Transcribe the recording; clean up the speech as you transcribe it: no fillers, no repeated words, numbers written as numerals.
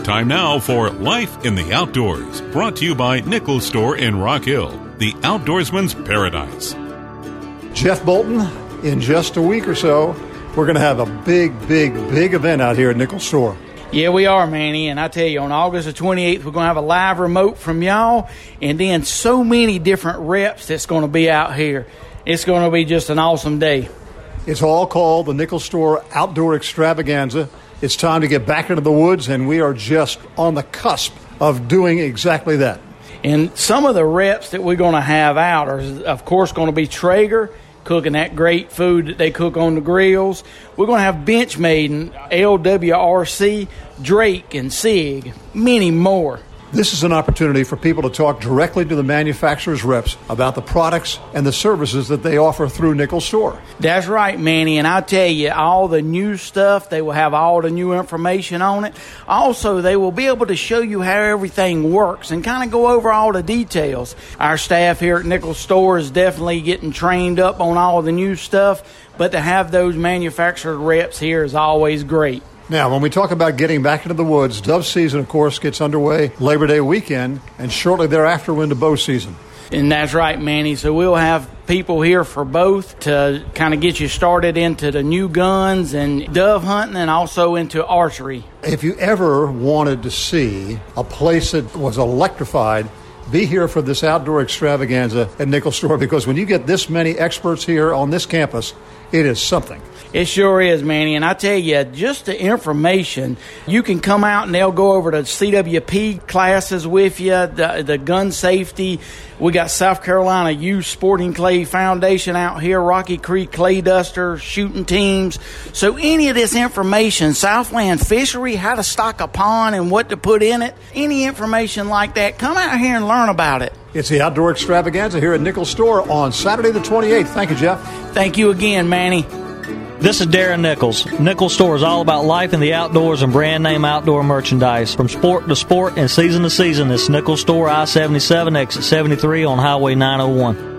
Time now for Life in the Outdoors, brought to you by Nichols Store in Rock Hill, the outdoorsman's paradise. Jeff Bolton, in just a week or so, we're going to have a big event out here at Nichols Store. Yeah, we are, Manny, and I tell you, on August the 28th, we're going to have a live remote from y'all, and then so many different reps that's going to be out here. It's going to be just an awesome day. It's all called the Nichols Store Outdoor Extravaganza. It's time to get back into the woods, and we are just on the cusp of doing exactly that. And some of the reps that we're going to have out are, of course, going to be Traeger, cooking that great food that they cook on the grills. We're going to have Benchmade and LWRC, Drake and SIG, many more. This is an opportunity for people to talk directly to the manufacturer's reps about the products and the services that they offer through Nichols Store. That's right, Manny, and I'll tell you, all the new stuff, they will have all the new information on it. Also, they will be able to show you how everything works and kind of go over all the details. Our staff here at Nichols Store is definitely getting trained up on all the new stuff, but to have those manufacturer reps here is always great. Now, when we talk about getting back into the woods, dove season, of course, gets underway Labor Day weekend, and shortly thereafter we're into bow season. And that's right, Manny. So we'll have people here for both to kind of get you started into the new guns and dove hunting and also into archery. If you ever wanted to see a place that was electrified, be here for this outdoor extravaganza at Nichols Store, because when you get this many experts here on this campus, it is something. It sure is, Manny, and I tell you, just the information, you can come out and they'll go over the CWP classes with you, the gun safety. We got South Carolina Youth Sporting Clay Foundation out here, Rocky Creek Clay Duster, shooting teams. So any of this information, Southland Fishery, how to stock a pond and what to put in it, any information like that, come out here and learn about it. It's the Outdoor Extravaganza here at Nichols Store on Saturday the 28th. Thank you, Jeff. Thank you again, Manny. This is Darren Nichols. Nichols Store is all about life in the outdoors and brand name outdoor merchandise. From sport to sport and season to season, it's Nichols Store, I-77, exit 73 on Highway 901.